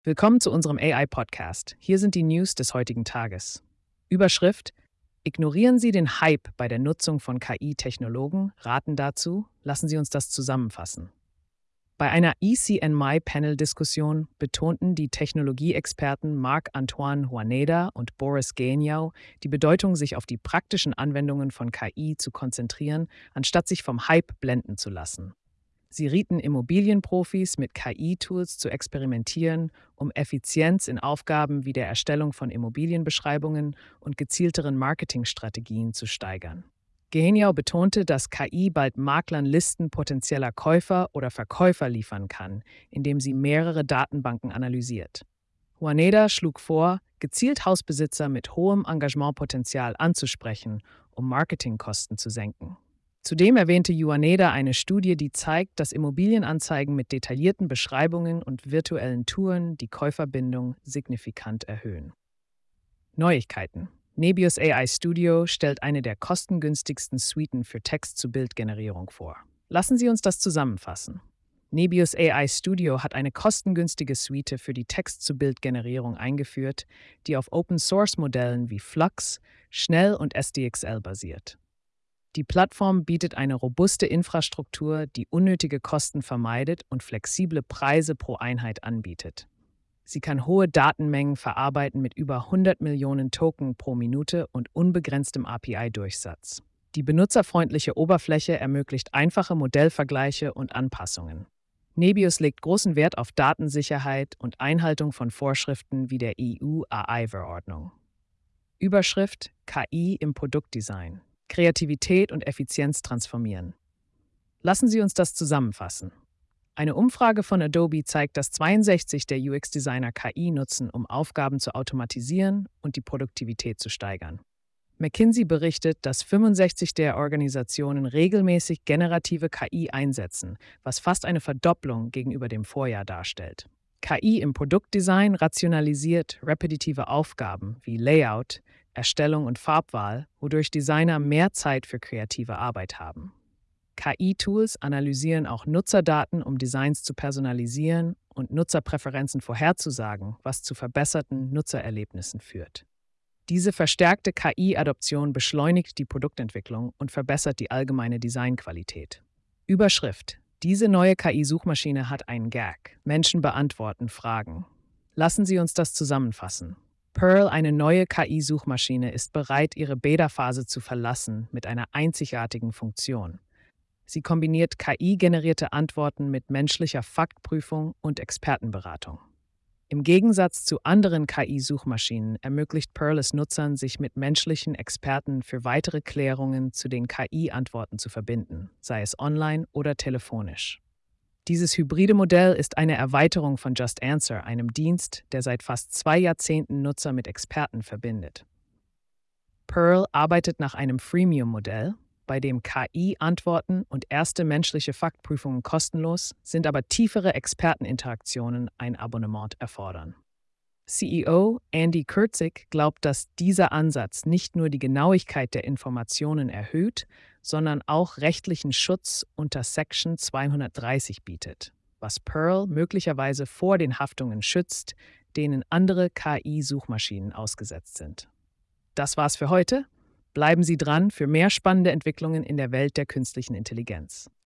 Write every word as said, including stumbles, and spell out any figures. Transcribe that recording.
Willkommen zu unserem A I-Podcast. Hier sind die News des heutigen Tages. Überschrift: Ignorieren Sie den Hype bei der Nutzung von K I-Technologen, raten dazu, lassen Sie uns das zusammenfassen. Bei einer E C N M I-Panel-Diskussion betonten die Technologieexperten Marc-Antoine Juaneda und Boris Geniau die Bedeutung, sich auf die praktischen Anwendungen von K I zu konzentrieren, anstatt sich vom Hype blenden zu lassen. Sie rieten Immobilienprofis, mit K I-Tools zu experimentieren, um Effizienz in Aufgaben wie der Erstellung von Immobilienbeschreibungen und gezielteren Marketingstrategien zu steigern. Geniau betonte, dass K I bald Maklern Listen potenzieller Käufer oder Verkäufer liefern kann, indem sie mehrere Datenbanken analysiert. Juaneda schlug vor, gezielt Hausbesitzer mit hohem Engagementpotenzial anzusprechen, um Marketingkosten zu senken. Zudem erwähnte Juaneda eine Studie, die zeigt, dass Immobilienanzeigen mit detaillierten Beschreibungen und virtuellen Touren die Käuferbindung signifikant erhöhen. Neuigkeiten: Nebius A I Studio stellt eine der kostengünstigsten Suiten für Text-zu-Bild-Generierung vor. Lassen Sie uns das zusammenfassen. Nebius A I Studio hat eine kostengünstige Suite für die Text-zu-Bild-Generierung eingeführt, die auf Open-Source-Modellen wie Flux, Schnell und S D X L basiert. Die Plattform bietet eine robuste Infrastruktur, die unnötige Kosten vermeidet und flexible Preise pro Einheit anbietet. Sie kann hohe Datenmengen verarbeiten mit über hundert Millionen Token pro Minute und unbegrenztem A P I-Durchsatz. Die benutzerfreundliche Oberfläche ermöglicht einfache Modellvergleiche und Anpassungen. Nebius legt großen Wert auf Datensicherheit und Einhaltung von Vorschriften wie der E U-A I-Verordnung. Überschrift: K I im Produktdesign. Kreativität und Effizienz transformieren. Lassen Sie uns das zusammenfassen. Eine Umfrage von Adobe zeigt, dass zweiundsechzig der U X-Designer K I nutzen, um Aufgaben zu automatisieren und die Produktivität zu steigern. McKinsey berichtet, dass fünfundsechzig der Organisationen regelmäßig generative K I einsetzen, was fast eine Verdopplung gegenüber dem Vorjahr darstellt. K I im Produktdesign rationalisiert repetitive Aufgaben wie Layout, Erstellung und Farbwahl, wodurch Designer mehr Zeit für kreative Arbeit haben. K I-Tools analysieren auch Nutzerdaten, um Designs zu personalisieren und Nutzerpräferenzen vorherzusagen, was zu verbesserten Nutzererlebnissen führt. Diese verstärkte K I-Adoption beschleunigt die Produktentwicklung und verbessert die allgemeine Designqualität. Überschrift: Diese neue K I-Suchmaschine hat einen Gag. Menschen beantworten Fragen. Lassen Sie uns das zusammenfassen. Pearl, eine neue K I-Suchmaschine, ist bereit, ihre Beta-Phase zu verlassen mit einer einzigartigen Funktion. Sie kombiniert K I-generierte Antworten mit menschlicher Faktprüfung und Expertenberatung. Im Gegensatz zu anderen K I-Suchmaschinen ermöglicht Pearl es Nutzern, sich mit menschlichen Experten für weitere Klärungen zu den K I-Antworten zu verbinden, sei es online oder telefonisch. Dieses hybride Modell ist eine Erweiterung von Just Answer, einem Dienst, der seit fast zwei Jahrzehnten Nutzer mit Experten verbindet. Pearl arbeitet nach einem Freemium-Modell, bei dem K I-Antworten und erste menschliche Faktprüfungen kostenlos sind, aber tiefere Experteninteraktionen ein Abonnement erfordern. C E O Andy Kurtzig glaubt, dass dieser Ansatz nicht nur die Genauigkeit der Informationen erhöht, sondern auch rechtlichen Schutz unter Section zweihundertdreißig bietet, was Pearl möglicherweise vor den Haftungen schützt, denen andere K I-Suchmaschinen ausgesetzt sind. Das war's für heute. Bleiben Sie dran für mehr spannende Entwicklungen in der Welt der künstlichen Intelligenz.